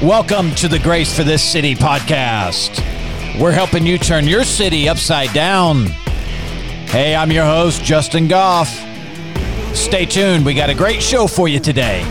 Welcome to the Grace for This City podcast. We're helping you turn your city upside down. Hey, I'm your host, Justin Goff. Stay tuned. We got a great show for you today.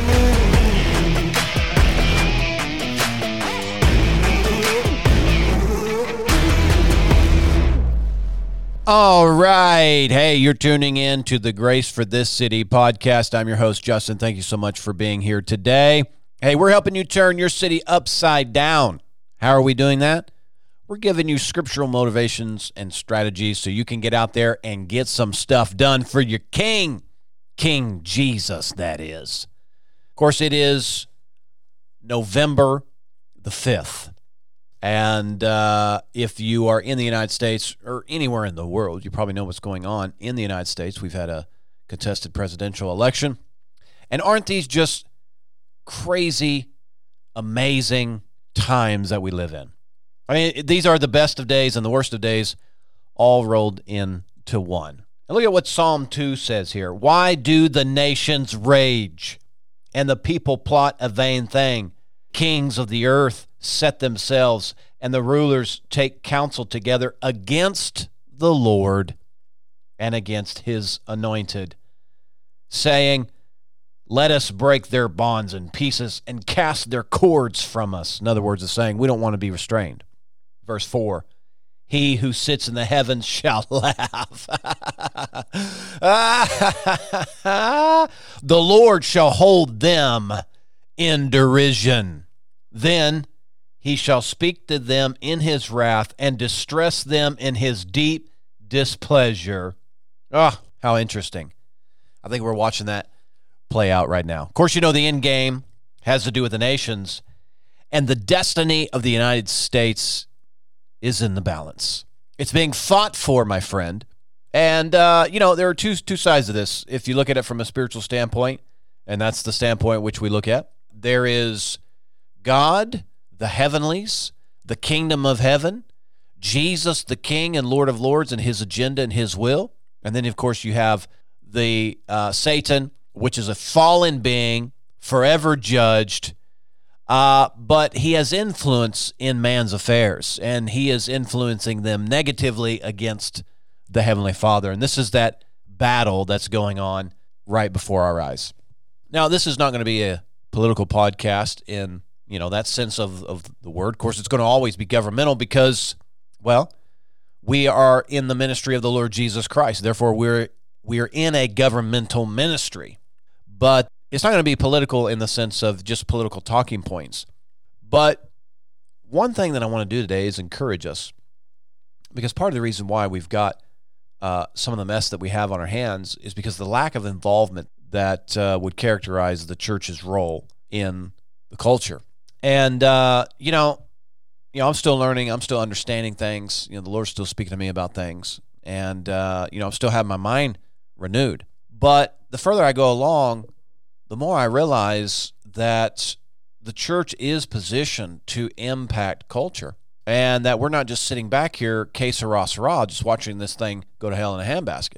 All right. Hey, you're tuning in to the Grace for This City podcast. I'm your host, Justin. Thank you so much for being here today. Hey, we're helping you turn your city upside down. How are we doing that? We're giving you scriptural motivations and strategies so you can get out there and get some stuff done for your King. King Jesus, that is. Of course, it is November the 5th. And if you are in the United States or anywhere in the world, you probably know what's going on in the United States. We've had a contested presidential election. And aren't these just crazy, amazing times that we live in? I mean, these are the best of days and the worst of days all rolled into one. And look at what Psalm 2 says here. Why do the nations rage and the people plot a vain thing? Kings of the earth set themselves, and the rulers take counsel together against the Lord and against his anointed, saying, let us break their bonds in pieces and cast their cords from us. In other words, it's saying we don't want to be restrained. Verse 4, he who sits in the heavens shall laugh. The Lord shall hold them in derision. Then he shall speak to them in his wrath and distress them in his deep displeasure. Oh, how interesting. I think we're watching that play out right now. Of course, you know the end game has to do with the nations, and the destiny of the United States is in the balance. It's being fought for, my friend. And, there are two sides of this. If you look at it from a spiritual standpoint, and that's the standpoint which we look at, there is God, the heavenlies, the kingdom of heaven, Jesus, the King and Lord of Lords, and his agenda and his will. And then, of course, you have the Satan, which is a fallen being, forever judged, but he has influence in man's affairs, and he is influencing them negatively against the Heavenly Father. And this is that battle that's going on right before our eyes. Now, this is not going to be a political podcast in, that sense of the word. Of course, it's going to always be governmental because, well, we are in the ministry of the Lord Jesus Christ. Therefore, we are in a governmental ministry. But it's not going to be political in the sense of just political talking points. But one thing that I want to do today is encourage us, because part of the reason why we've got some of the mess that we have on our hands is because the lack of involvement that would characterize the church's role in the culture. And, I'm still learning. I'm still understanding things. The Lord's still speaking to me about things. And, I'm still having my mind renewed. But the further I go along, the more I realize that the church is positioned to impact culture, and that we're not just sitting back here, que sera, sera, just watching this thing go to hell in a handbasket.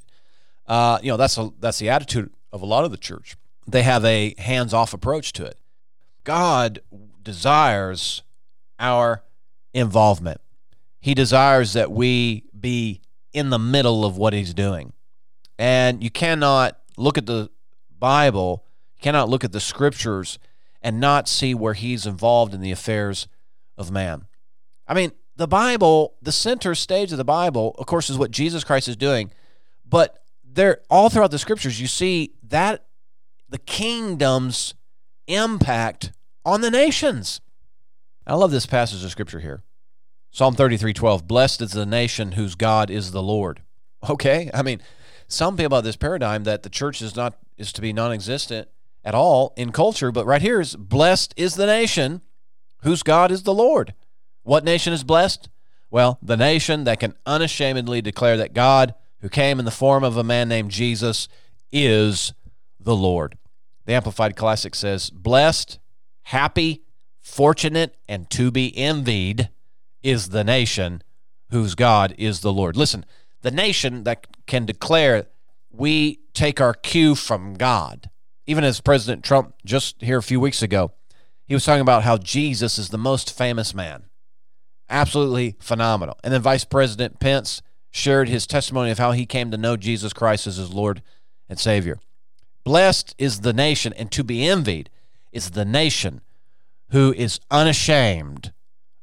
That's the attitude of a lot of the church. They have a hands-off approach to it. God desires our involvement. He desires that we be in the middle of what he's doing. And you cannot look at the Bible, you cannot look at the scriptures and not see where he's involved in the affairs of man. I mean, the Bible, the center stage of the Bible, of course, is what Jesus Christ is doing. But there, all throughout the scriptures, you see that the kingdom's impact on the nations. I love this passage of scripture here. Psalm 33:12, blessed is the nation whose God is the Lord. Okay, I mean, some people have this paradigm that the church is to be non-existent at all in culture, but right here is blessed is the nation whose God is the Lord. What nation is blessed? Well, the nation that can unashamedly declare that God, who came in the form of a man named Jesus, is the Lord. The Amplified Classic says, blessed, happy, fortunate, and to be envied is the nation whose God is the Lord. Listen, the nation that can declare we take our cue from God. Even as President Trump just here a few weeks ago, he was talking about how Jesus is the most famous man. Absolutely phenomenal. And then Vice President Pence shared his testimony of how he came to know Jesus Christ as his Lord and Savior. Blessed is the nation, and to be envied is the nation who is unashamed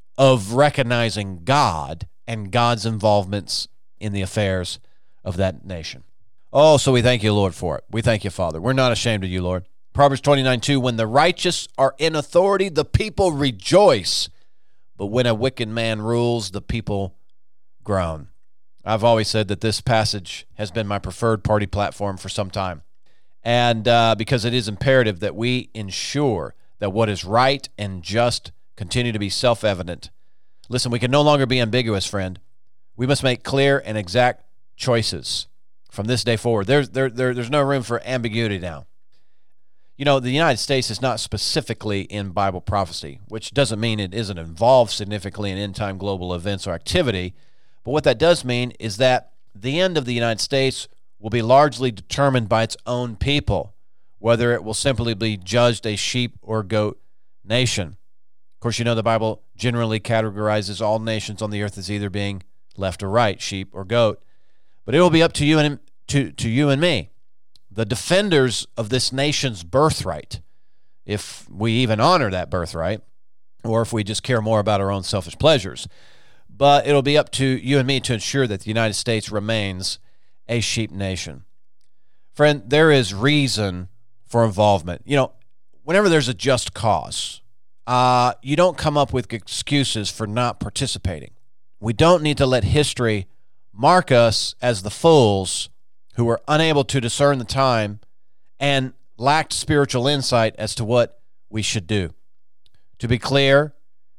of recognizing God and God's involvements in the affairs of that nation. Oh, so we thank you, Lord, for it. We thank you, Father. We're not ashamed of you, Lord. Proverbs 29:2, when the righteous are in authority, the people rejoice. But when a wicked man rules, the people groan. I've always said that this passage has been my preferred party platform for some time. And because it is imperative that we ensure that what is right and just continue to be self-evident. Listen, we can no longer be ambiguous, friend. We must make clear and exact choices from this day forward. There's no room for ambiguity now. You know, the United States is not specifically in Bible prophecy, which doesn't mean it isn't involved significantly in end-time global events or activity. But what that does mean is that the end of the United States will be largely determined by its own people, whether it will simply be judged a sheep or goat nation. Of course, you know the Bible generally categorizes all nations on the earth as either being left or right, sheep or goat. But it will be up to you and to you and me, the defenders of this nation's birthright, if we even honor that birthright, or if we just care more about our own selfish pleasures. But it'll be up to you and me to ensure that the United States remains a sheep nation. Friend, there is reason for involvement. You know, whenever there's a just cause, you don't come up with excuses for not participating. We don't need to let history mark us as the fools who were unable to discern the time and lacked spiritual insight as to what we should do. To be clear,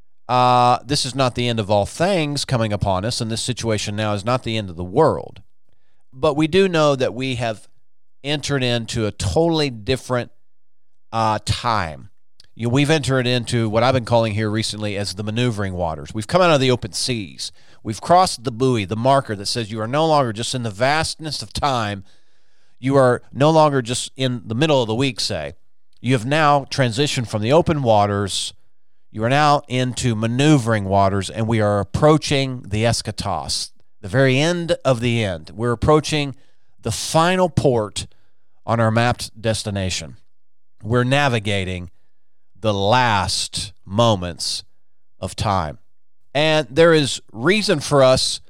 this is not the end of all things coming upon us, and this situation now is not the end of the world. But we do know that we have entered into a totally different time. We've entered into what I've been calling here recently as the maneuvering waters. We've come out of the open seas. We've crossed the buoy, the marker that says you are no longer just in the vastness of time. You are no longer just in the middle of the week, say. You have now transitioned from the open waters. You are now into maneuvering waters, and we are approaching the eschatos, the very end of the end. We're approaching the final port on our mapped destination. We're navigating the last moments of time. And there is reason for us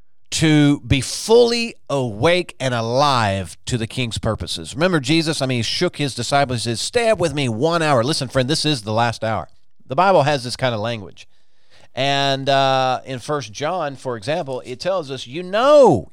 to be fully awake and alive to the King's purposes. Remember Jesus, he shook his disciples and said, stay up with me 1 hour. Listen, friend, this is the last hour. The Bible has this kind of language. And in 1 John, for example, it tells us, you know.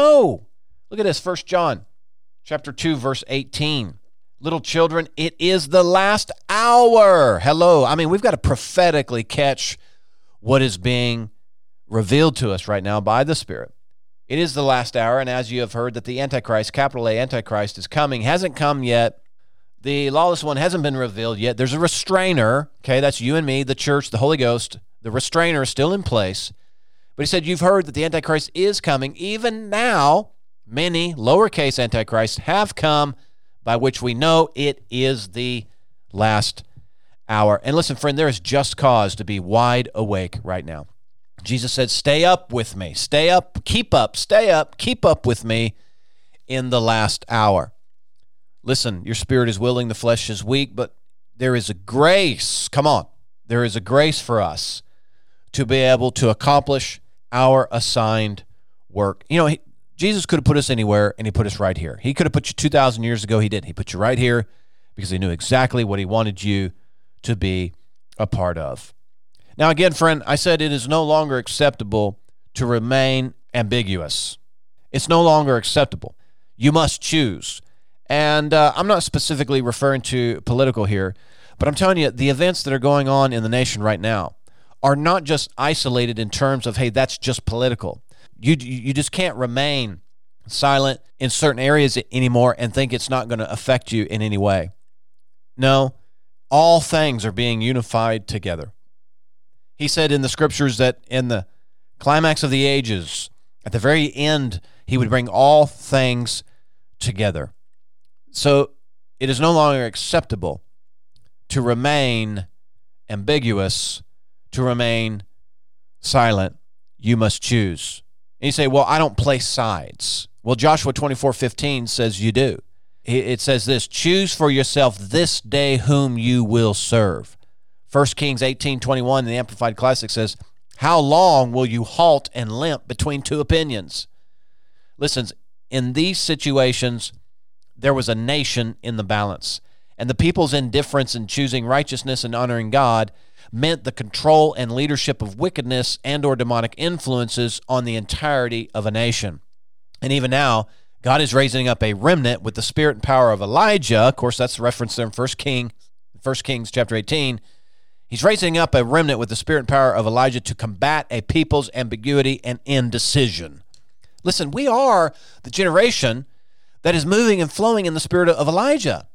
Look at this, 1 John chapter 2, verse 18. Little children, it is the last hour. Hello. We've got to prophetically catch what is being revealed to us right now by the Spirit. It is the last hour, and as you have heard that the Antichrist, capital A, Antichrist, is coming, hasn't come yet. The lawless one hasn't been revealed yet. There's a restrainer, okay, that's you and me, the church, the Holy Ghost. The restrainer is still in place. But he said, you've heard that the Antichrist is coming. Even now, many lowercase Antichrists have come, by which we know it is the last hour. And listen, friend, there is just cause to be wide awake right now. Jesus said, stay up with me. Stay up, keep up with me in the last hour. Listen, your spirit is willing, the flesh is weak, but there is a grace. Come on. There is a grace for us to be able to accomplish our assigned work. Jesus could have put us anywhere, and he put us right here. He could have put you 2,000 years ago. He didn't. He put you right here because he knew exactly what he wanted you to be a part of. Now, again, friend, I said it is no longer acceptable to remain ambiguous. It's no longer acceptable. You must choose. And I'm not specifically referring to political here, but I'm telling you, the events that are going on in the nation right now are not just isolated in terms of, hey, that's just political. You just can't remain silent in certain areas anymore and think it's not going to affect you in any way. No, all things are being unified together. He said in the scriptures that in the climax of the ages, at the very end, he would bring all things together. So it is no longer acceptable to remain ambiguous to remain silent. You must choose. And you say, well, I don't play sides. Well, Joshua 24:15 says you do. It says this, choose for yourself this day whom you will serve. 1 Kings 18:21 in the Amplified Classic says, how long will you halt and limp between two opinions? Listen, in these situations, there was a nation in the balance, and the people's indifference in choosing righteousness and honoring God meant the control and leadership of wickedness and or demonic influences on the entirety of a nation. And even now, God is raising up a remnant with the spirit and power of Elijah. Of course, that's referenced there in 1 Kings chapter 18. He's raising up a remnant with the spirit and power of Elijah to combat a people's ambiguity and indecision. Listen, we are the generation that is moving and flowing in the spirit of Elijah.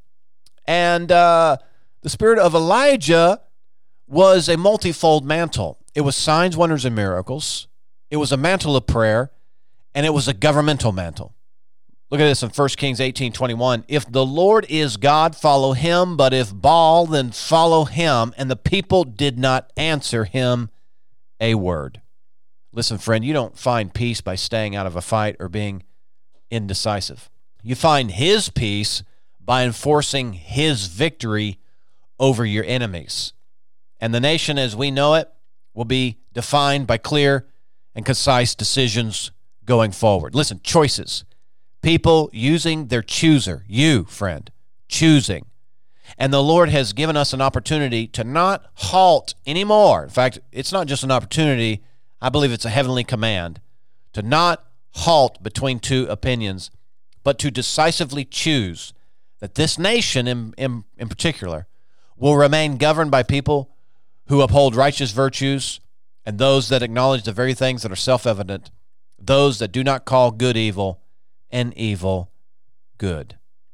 And the spirit of Elijah was a multifold mantle. It was signs, wonders, and miracles. It was a mantle of prayer, and it was a governmental mantle. Look at this in 1 Kings 18:21. If the Lord is God, follow him, but if Baal, then follow him. And the people did not answer him a word. Listen, friend, you don't find peace by staying out of a fight or being indecisive. You find his peace by enforcing his victory over your enemies. And the nation as we know it will be defined by clear and concise decisions going forward. Listen, choices. People using their chooser, you, friend, choosing. And the Lord has given us an opportunity to not halt anymore. In fact, it's not just an opportunity. I believe it's a heavenly command to not halt between two opinions, but to decisively choose that this nation in particular will remain governed by people who uphold righteous virtues and those that acknowledge the very things that are self-evident, those that do not call good evil and evil good.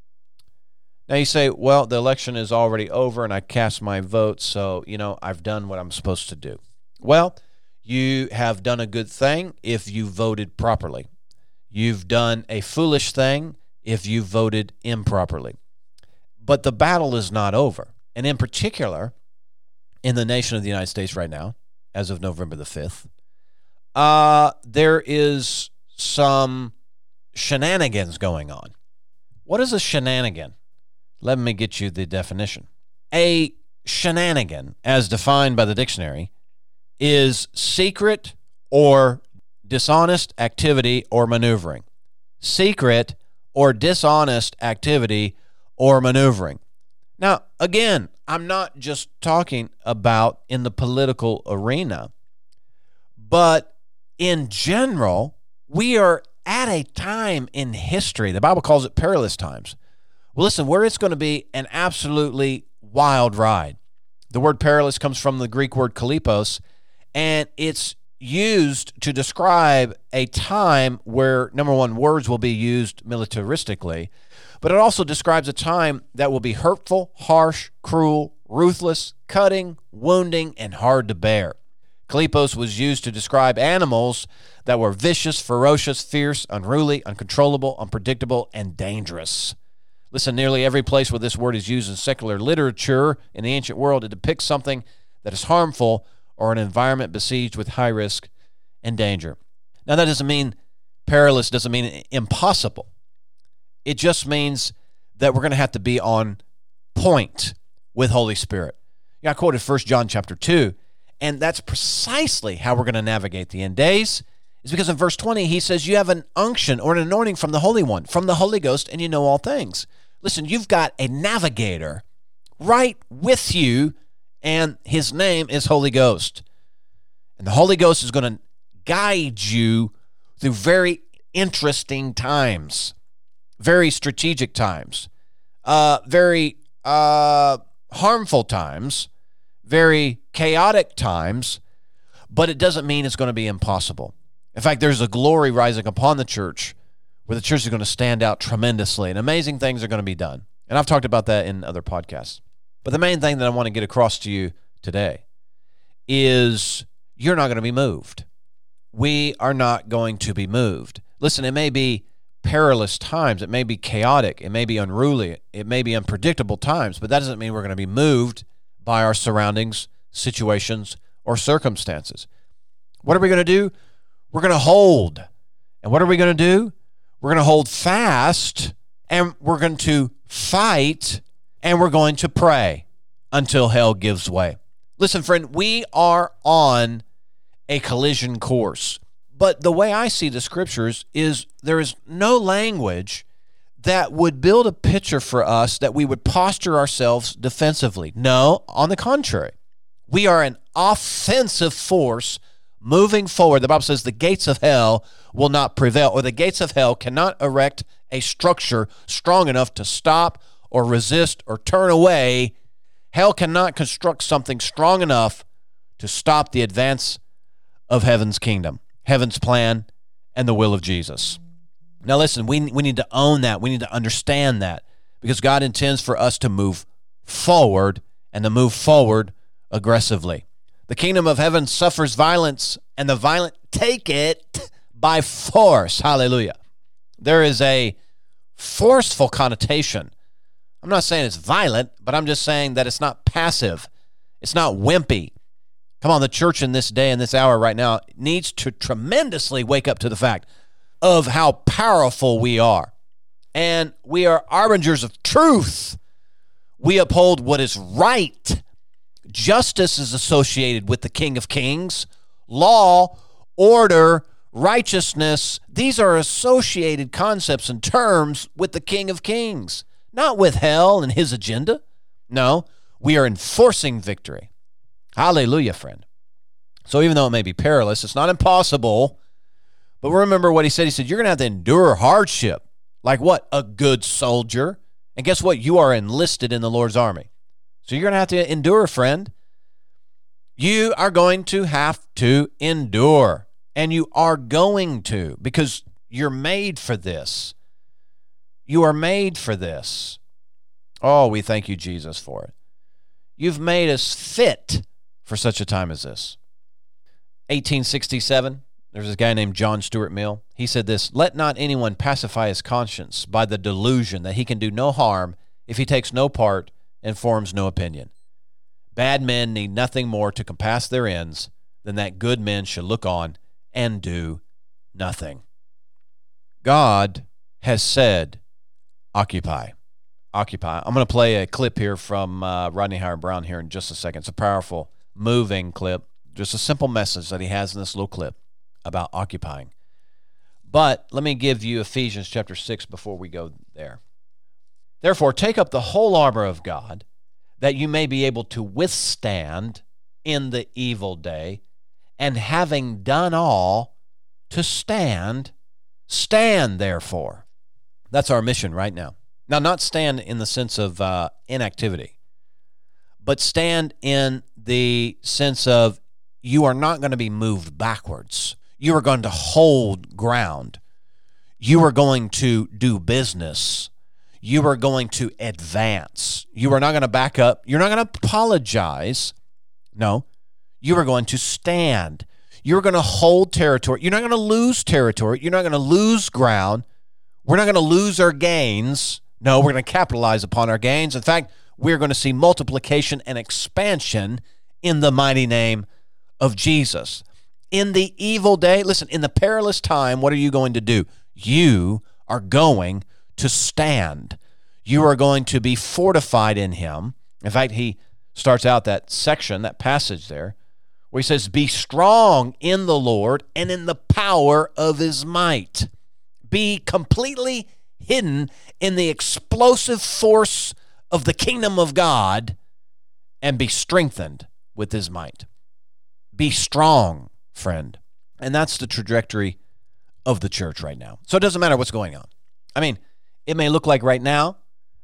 Now you say, well, the election is already over and I cast my vote, so, I've done what I'm supposed to do. Well, you have done a good thing if you voted properly. You've done a foolish thing if you voted improperly. But the battle is not over. And in particular, in the nation of the United States right now, as of November the 5th, there is some shenanigans going on. What is a shenanigan? Let me get you the definition. A shenanigan, as defined by the dictionary, is secret or dishonest activity or maneuvering. Secret or dishonest activity or maneuvering. Now, again, I'm not just talking about in the political arena, but in general, we are at a time in history, the Bible calls it perilous times. Well, listen, where it's going to be an absolutely wild ride. The word perilous comes from the Greek word kalipos, and it's used to describe a time where, number one, words will be used militaristically, but it also describes a time that will be hurtful, harsh, cruel, ruthless, cutting, wounding, and hard to bear. Kalipos was used to describe animals that were vicious, ferocious, fierce, unruly, uncontrollable, unpredictable, and dangerous. Listen, nearly every place where this word is used in secular literature in the ancient world, it depicts something that is harmful or an environment besieged with high risk and danger. Now, that doesn't mean perilous, doesn't mean impossible. It just means that we're going to have to be on point with Holy Spirit. I quoted 1 John chapter 2, and that's precisely how we're going to navigate the end days, is because in verse 20, he says, you have an unction or an anointing from the Holy One, from the Holy Ghost, and you know all things. Listen, you've got a navigator right with you, and his name is Holy Ghost. And the Holy Ghost is going to guide you through very interesting times, very strategic times, very harmful times, very chaotic times, but it doesn't mean it's going to be impossible. In fact, there's a glory rising upon the church where the church is going to stand out tremendously and amazing things are going to be done. And I've talked about that in other podcasts. But the main thing that I want to get across to you today is you're not going to be moved. We are not going to be moved. Listen, it may be perilous times. It may be chaotic. It may be unruly. It may be unpredictable times, but that doesn't mean we're going to be moved by our surroundings situations or circumstances. What are we going to do? We're going to hold. And what are we going to do? We're going to hold fast, and we're going to fight, and we're going to pray until hell gives way. Listen, friend, we are on a collision course. But the way I see the scriptures is there is no language that would build a picture for us that we would posture ourselves defensively. No, on the contrary. We are an offensive force moving forward. The Bible says the gates of hell will not prevail, or the gates of hell cannot erect a structure strong enough to stop or resist or turn away. Hell cannot construct something strong enough to stop the advance of heaven's kingdom, heaven's plan, and the will of Jesus. Now listen, we need to own that. We need to understand that, because God intends for us to move forward, and to move forward aggressively. The kingdom of heaven suffers violence, and the violent take it by force. Hallelujah. There is a forceful connotation. I'm not saying it's violent, but I'm just saying that it's not passive. It's not wimpy. Come on, the church in this day and this hour right now needs to tremendously wake up to the fact of how powerful we are. And we are arbingers of truth. We uphold what is right. Justice is associated with the King of Kings. Law, order, righteousness, these are associated concepts and terms with the King of Kings, not with hell and his agenda. No, we are enforcing victory. Hallelujah, friend. So even though it may be perilous, it's not impossible. But remember what he said. He said, you're going to have to endure hardship. Like what? A good soldier. And guess what? You are enlisted in the Lord's army. So you're going to have to endure, friend. You are going to have to endure. And you are going to, because you're made for this. You are made for this. Oh, we thank you, Jesus, for it. You've made us fit for such a time as this. 1867, there's this guy named John Stuart Mill. He said this, let not anyone pacify his conscience by the delusion that he can do no harm if he takes no part and forms no opinion. Bad men need nothing more to compass their ends than that good men should look on and do nothing. God has said, occupy. Occupy. I'm going to play a clip here from Rodney Howard-Browne here in just a second. It's a powerful, moving clip. Just a simple message that he has in this little clip about occupying. But let me give you Ephesians chapter 6 before we go there. Therefore, take up the whole armor of God, that you may be able to withstand in the evil day, and having done all, to stand, stand therefore. That's our mission right now. Now, not stand in the sense of inactivity, but stand in the sense of you are not going to be moved backwards. You are going to hold ground. You are going to do business. You are going to advance. You are not going to back up. You're not going to apologize. No, you are going to stand. You're going to hold territory. You're not going to lose territory. You're not going to lose ground. We're not going to lose our gains. No, we're going to capitalize upon our gains. In fact, we're going to see multiplication and expansion in the mighty name of Jesus. In the evil day, listen, in the perilous time, what are you going to do? You are going to stand. You are going to be fortified in him. In fact, he starts out that section, that passage there, where he says, be strong in the Lord and in the power of his might. Be completely hidden in the explosive force of the kingdom of God and be strengthened with his might. Be strong, friend. And that's the trajectory of the church right now. So it doesn't matter what's going on. I mean, it may look like right now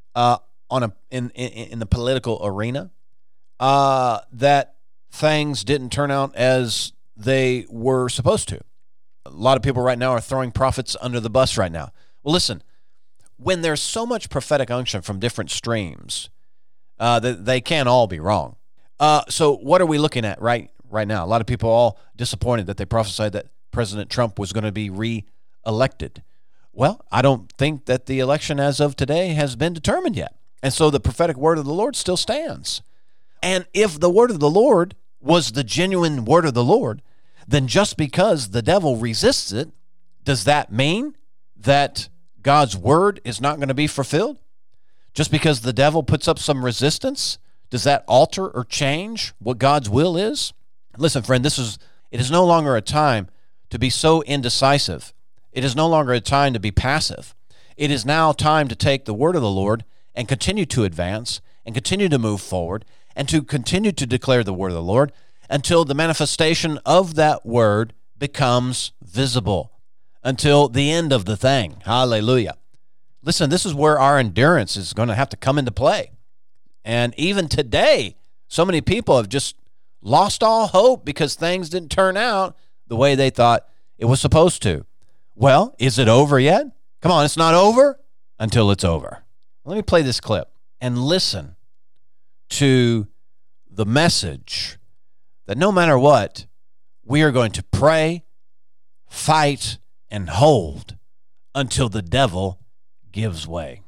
in the political arena that things didn't turn out as they were supposed to. A lot of people right now are throwing prophets under the bus right now. Well, listen, when there's so much prophetic unction from different streams, they can't all be wrong. So what are we looking at right now? A lot of people are all disappointed that they prophesied that President Trump was going to be re-elected. Well, I don't think that the election as of today has been determined yet. And so the prophetic word of the Lord still stands. And if the word of the Lord was the genuine word of the Lord, then just because the devil resists it, does that mean that God's word is not going to be fulfilled? Just because the devil puts up some resistance, does that alter or change what God's will is? Listen, friend, it is no longer a time to be so indecisive. It is no longer a time to be passive. It is now time to take the word of the Lord and continue to advance and continue to move forward and to continue to declare the word of the Lord until the manifestation of that word becomes visible, until the end of the thing. Hallelujah. Listen, this is where our endurance is going to have to come into play. And even today, so many people have just lost all hope because things didn't turn out the way they thought it was supposed to. Well, is it over yet? Come on, it's not over until it's over. Let me play this clip and listen to the message that no matter what, we are going to pray, fight, and hold until the devil gives way.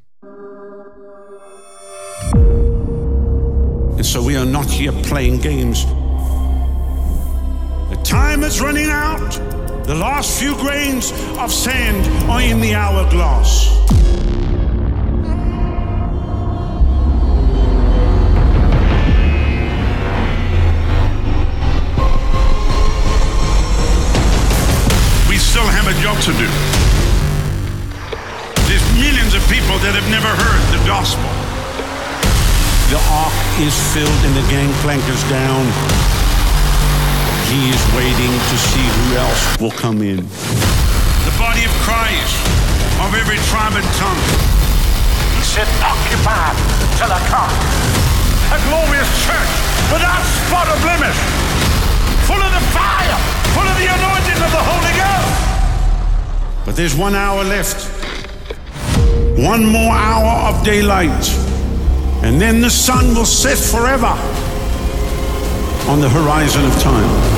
And so we are not here playing games. The time is running out. The last few grains of sand are in the hourglass. We still have a job to do. There's millions of people that have never heard the gospel. The ark is filled and the gangplank is down. He is waiting to see who else will come in. The body of Christ, of every tribe and tongue. He said, occupied till I come. A glorious church without spot or blemish. Full of the fire, full of the anointing of the Holy Ghost. But there's 1 hour left. One more hour of daylight. And then the sun will set forever on the horizon of time.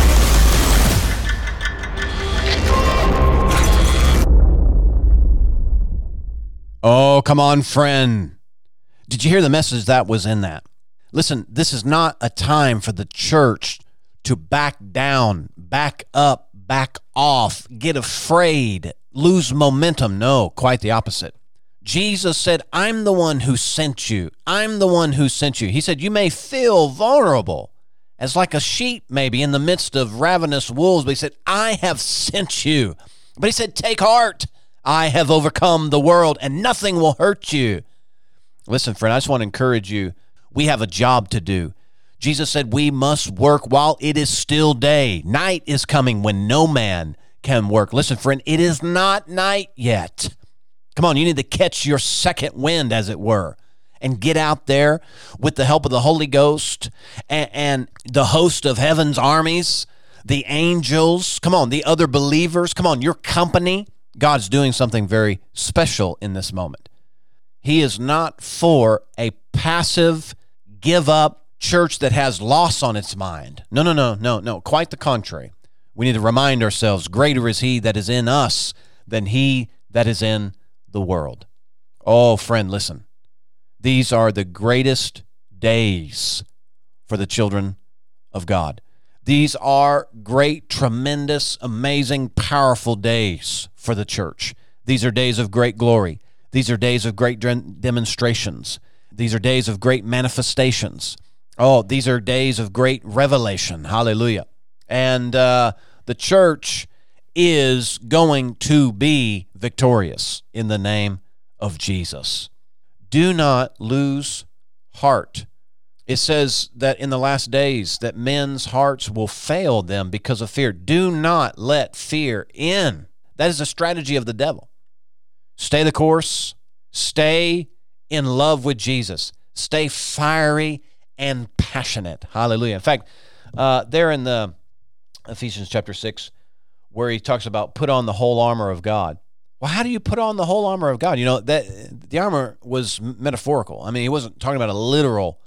Oh, come on, friend. Did you hear the message that was in that? Listen, this is not a time for the church to back down, back up, back off, get afraid, lose momentum. No, quite the opposite. Jesus said, I'm the one who sent you. I'm the one who sent you. He said, you may feel vulnerable as like a sheep maybe in the midst of ravenous wolves, but he said, I have sent you. But he said, take heart. I have overcome the world and nothing will hurt you. Listen, friend, I just want to encourage you. We have a job to do. Jesus said we must work while it is still day. Night is coming when no man can work. Listen, friend, it is not night yet. Come on, you need to catch your second wind, as it were, and get out there with the help of the Holy Ghost and the host of heaven's armies, the angels, come on, the other believers, come on, your company. God's doing something very special in this moment. He is not for a passive, give-up church that has loss on its mind. No. Quite the contrary. We need to remind ourselves, greater is he that is in us than he that is in the world. Oh, friend, listen. These are the greatest days for the children of God. These are great, tremendous, amazing, powerful days for the church. These are days of great glory. These are days of great demonstrations. These are days of great manifestations. Oh, these are days of great revelation. Hallelujah. And the church is going to be victorious in the name of Jesus. Do not lose heart. It says that in the last days that men's hearts will fail them because of fear. Do not let fear in. That is a strategy of the devil. Stay the course. Stay in love with Jesus. Stay fiery and passionate. Hallelujah. In fact, there in the Ephesians chapter 6, where he talks about put on the whole armor of God. Well, how do you put on the whole armor of God? You know, that the armor was metaphorical. I mean, he wasn't talking about a literal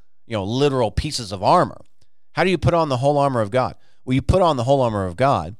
pieces of armor. How do you put on the whole armor of God? Well, you put on the whole armor of God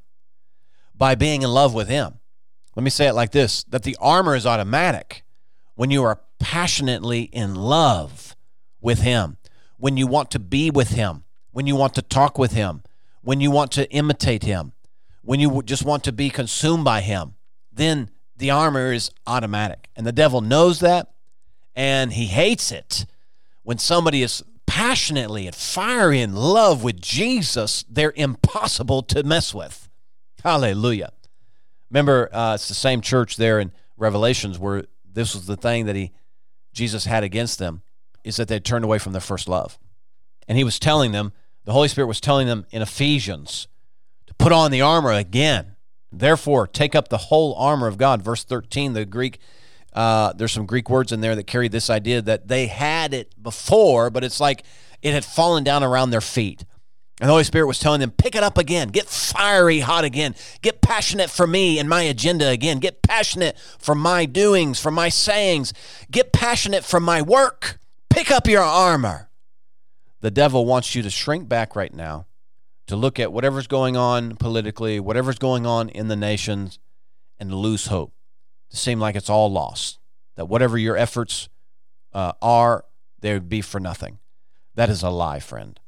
by being in love with him. Let me say it like this, that the armor is automatic when you are passionately in love with him, when you want to be with him when you want to talk with him, when you want to imitate him, when you just want to be consumed by him, then the armor is automatic. And the devil knows that, and he hates it. When somebody is passionately and fiery in love with Jesus, they're impossible to mess with. Hallelujah. Remember, it's the same church there in Revelations where this was the thing that Jesus had against them, is that they turned away from their first love. And he was telling them, the Holy Spirit was telling them in Ephesians to put on the armor again. Therefore, take up the whole armor of God. Verse 13, the Greek, there's some Greek words in there that carry this idea that they had it before, but it's like it had fallen down around their feet. And the Holy Spirit was telling them, pick it up again. Get fiery hot again. Get passionate for me and my agenda again. Get passionate for my doings, for my sayings. Get passionate for my work. Pick up your armor. The devil wants you to shrink back right now, to look at whatever's going on politically, whatever's going on in the nations, and to lose hope, to seem like it's all lost, that whatever your efforts are, they would be for nothing. That is a lie, friend.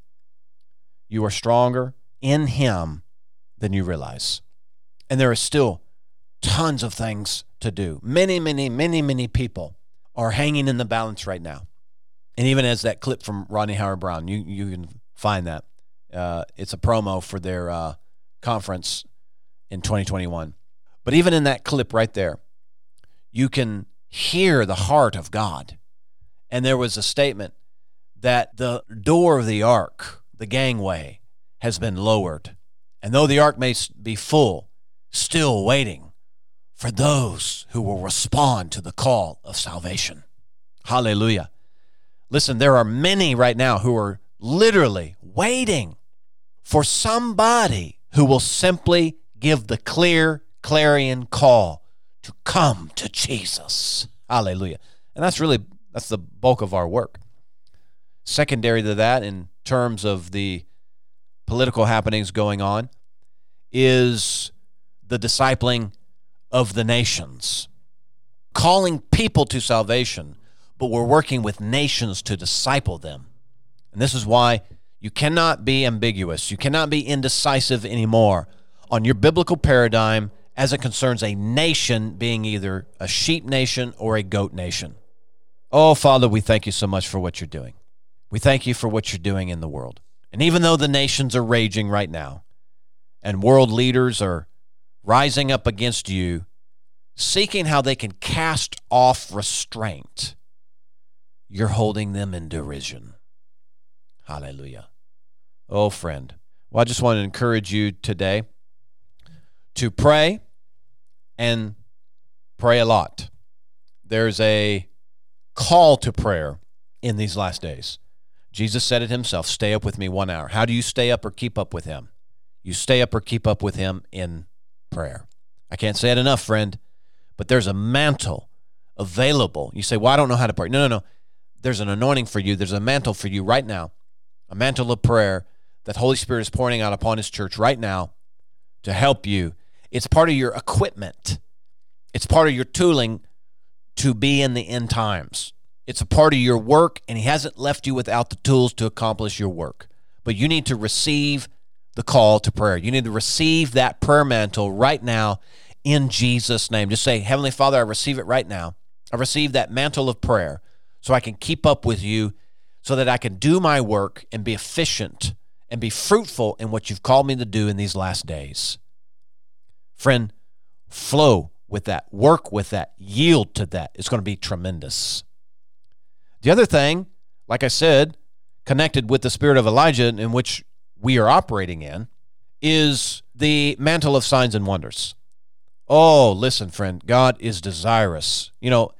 You are stronger in him than you realize. And there are still tons of things to do. Many people are hanging in the balance right now. And even as that clip from Rodney Howard-Browne, you can find that. It's a promo for their conference in 2021. But even in that clip right there, you can hear the heart of God. And there was a statement that the door of the ark, the gangway, has been lowered. And though the ark may be full, still waiting for those who will respond to the call of salvation. Hallelujah. Listen, there are many right now who are literally waiting for somebody who will simply give the clear clarion call to come to Jesus. Hallelujah. And that's the bulk of our work. Secondary to that, in terms of the political happenings going on, is the discipling of the nations. Calling people to salvation, but we're working with nations to disciple them. And this is why you cannot be ambiguous. You cannot be indecisive anymore on your biblical paradigm as it concerns a nation being either a sheep nation or a goat nation. Oh, Father, we thank you so much for what you're doing. We thank you for what you're doing in the world. And even though the nations are raging right now and world leaders are rising up against you, seeking how they can cast off restraint, you're holding them in derision. Hallelujah. Oh, friend. Well, I just want to encourage you today to pray and pray a lot. There's a call to prayer in these last days. Jesus said it himself, stay up with me 1 hour. How do you stay up or keep up with him? You stay up or keep up with him in prayer. I can't say it enough, friend, but there's a mantle available. You say, well, I don't know how to pray. No. There's an anointing for you. There's a mantle for you right now, a mantle of prayer that Holy Spirit is pouring out upon his church right now to help you. It's part of your equipment. It's part of your tooling to be in the end times. It's a part of your work, and he hasn't left you without the tools to accomplish your work. But you need to receive the call to prayer. You need to receive that prayer mantle right now in Jesus' name. Just say, Heavenly Father, I receive it right now. I receive that mantle of prayer so I can keep up with you, so that I can do my work and be efficient and be fruitful in what you've called me to do in these last days. Friend, flow with that, work with that, yield to that. It's going to be tremendous. The other thing, like I said, connected with the spirit of Elijah in which we are operating in, is the mantle of signs and wonders. Oh, listen, friend, God is desirous.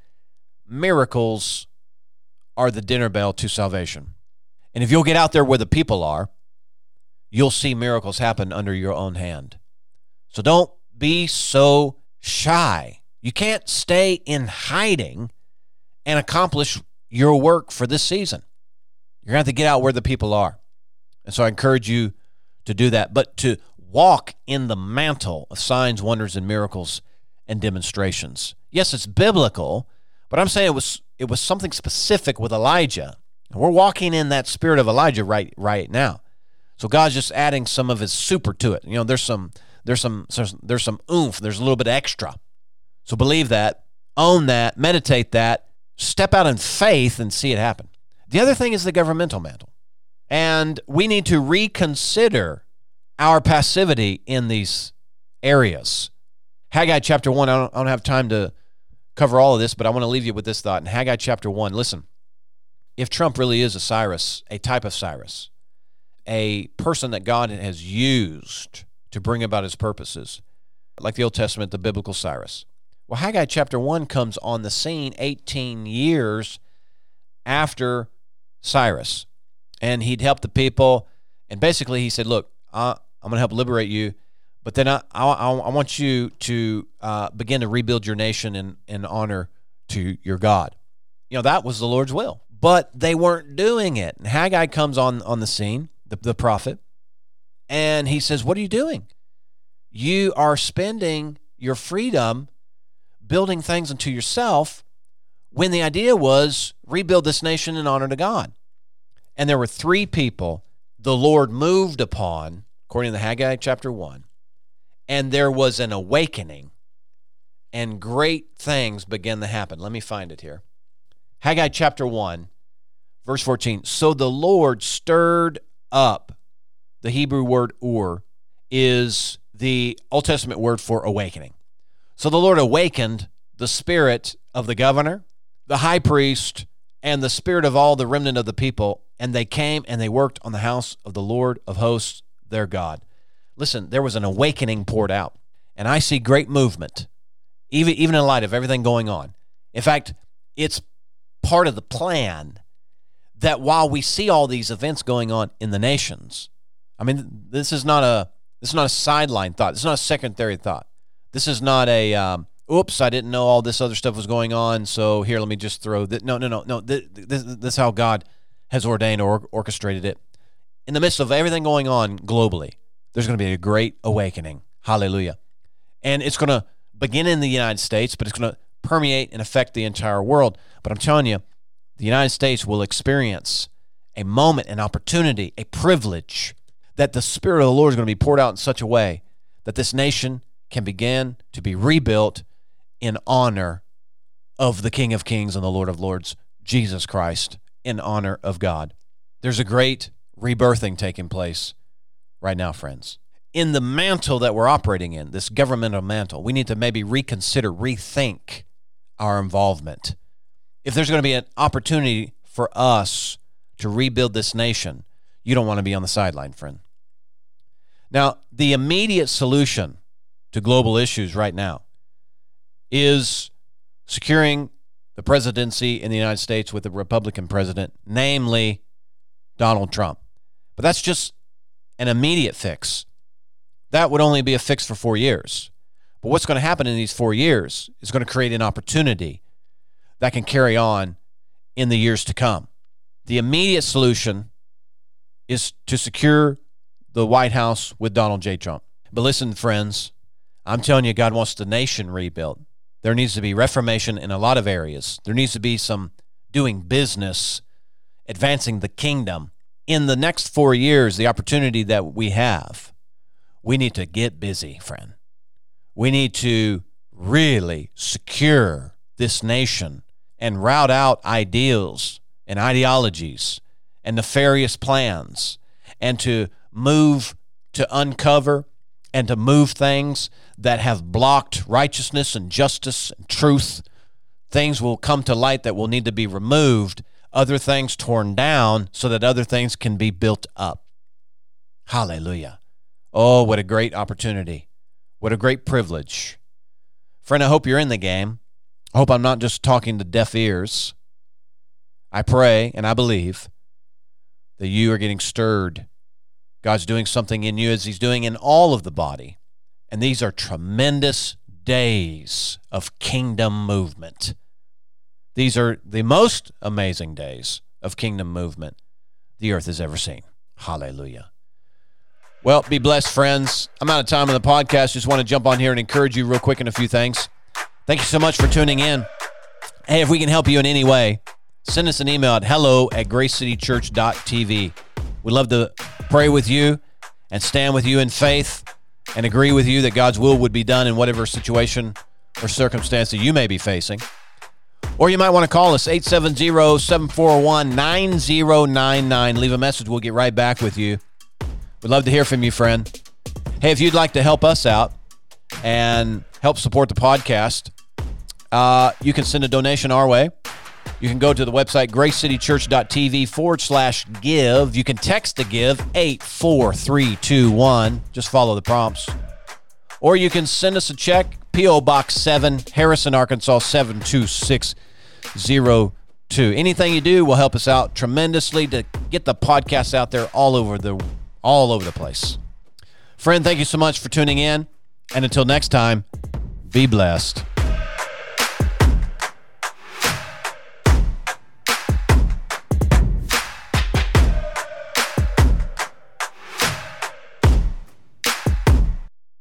Miracles are the dinner bell to salvation. And if you'll get out there where the people are, you'll see miracles happen under your own hand. So don't be so shy. You can't stay in hiding and accomplish your work for this season. You're going to have to get out where the people are. And so I encourage you to do that, but to walk in the mantle of signs, wonders, and miracles and demonstrations. Yes, it's biblical, but I'm saying it was something specific with Elijah. And we're walking in that spirit of Elijah right now. So God's just adding some of his super to it. There's some oomph. There's a little bit extra. So believe that, own that, meditate that, step out in faith and see it happen. The other thing is the governmental mantle. And we need to reconsider our passivity in these areas. Haggai chapter 1, I don't have time to cover all of this, but I want to leave you with this thought. In Haggai chapter 1, listen, if Trump really is a Cyrus, a type of Cyrus, a person that God has used to bring about his purposes, like the Old Testament, the biblical Cyrus. Well, Haggai chapter 1 comes on the scene 18 years after Cyrus. And he'd helped the people. And basically he said, look, I'm going to help liberate you. But then I want you to begin to rebuild your nation in honor to your God. That was the Lord's will. But they weren't doing it. And Haggai comes on the scene, the prophet, and he says, what are you doing? You are spending your freedom building things unto yourself when the idea was rebuild this nation in honor to God. And there were 3 people the Lord moved upon, according to Haggai chapter 1, and there was an awakening, and great things began to happen. Let me find it here. Haggai chapter 1, verse 14. So the Lord stirred up. The Hebrew word ur is the Old Testament word for awakening. So the Lord awakened the spirit of the governor, the high priest, and the spirit of all the remnant of the people, and they came and they worked on the house of the Lord of hosts, their God. Listen, there was an awakening poured out, and I see great movement, even in light of everything going on. In fact, it's part of the plan that while we see all these events going on in the nations, I mean, this is not a sideline thought. This is not a secondary thought. This is not a, oops, I didn't know all this other stuff was going on, so here, let me just throw this. No. This is how God has ordained or orchestrated it. In the midst of everything going on globally, there's going to be a great awakening. Hallelujah. And it's going to begin in the United States, but it's going to permeate and affect the entire world. But I'm telling you, the United States will experience a moment, an opportunity, a privilege that the Spirit of the Lord is going to be poured out in such a way that this nation can begin to be rebuilt in honor of the King of Kings and the Lord of Lords, Jesus Christ, in honor of God. There's a great rebirthing taking place right now, friends. In the mantle that we're operating in, this governmental mantle, we need to maybe reconsider, rethink our involvement. If there's going to be an opportunity for us to rebuild this nation, you don't want to be on the sideline, friend. Now, the immediate solution to global issues right now is securing the presidency in the United States with a Republican president, namely Donald Trump. But that's just an immediate fix. That would only be a fix for 4 years. But what's going to happen in these 4 years is going to create an opportunity that can carry on in the years to come. The immediate solution is to secure the White House with Donald J. Trump. But listen, friends, I'm telling you, God wants the nation rebuilt. There needs to be reformation in a lot of areas. There needs to be some doing business, advancing the kingdom. In the next 4 years, the opportunity that we have, we need to get busy, friend. We need to really secure this nation and rout out ideals and ideologies and nefarious plans, and to move to uncover and to move things that have blocked righteousness and justice and truth. Things will come to light that will need to be removed, other things torn down so that other things can be built up. Hallelujah. Oh, what a great opportunity. What a great privilege. Friend, I hope you're in the game. I hope I'm not just talking to deaf ears. I pray and I believe that you are getting stirred. God's doing something in you as he's doing in all of the body. And these are tremendous days of kingdom movement. These are the most amazing days of kingdom movement the earth has ever seen. Hallelujah. Well, be blessed, friends. I'm out of time on the podcast. Just want to jump on here and encourage you real quick in a few things. Thank you so much for tuning in. Hey, if we can help you in any way, send us an email at hello@gracecitychurch.tv. We'd love to pray with you and stand with you in faith and agree with you that God's will would be done in whatever situation or circumstance that you may be facing. Or you might want to call us, 870-741-9099. Leave a message. We'll get right back with you. We'd love to hear from you, friend. Hey, if you'd like to help us out and help support the podcast, you can send a donation our way. You can go to the website, gracecitychurch.tv/give. You can text to give 84321. Just follow the prompts. Or you can send us a check, P.O. Box 7, Harrison, Arkansas, 72602. Anything you do will help us out tremendously to get the podcast out there all over the place. Friend, thank you so much for tuning in. And until next time, be blessed.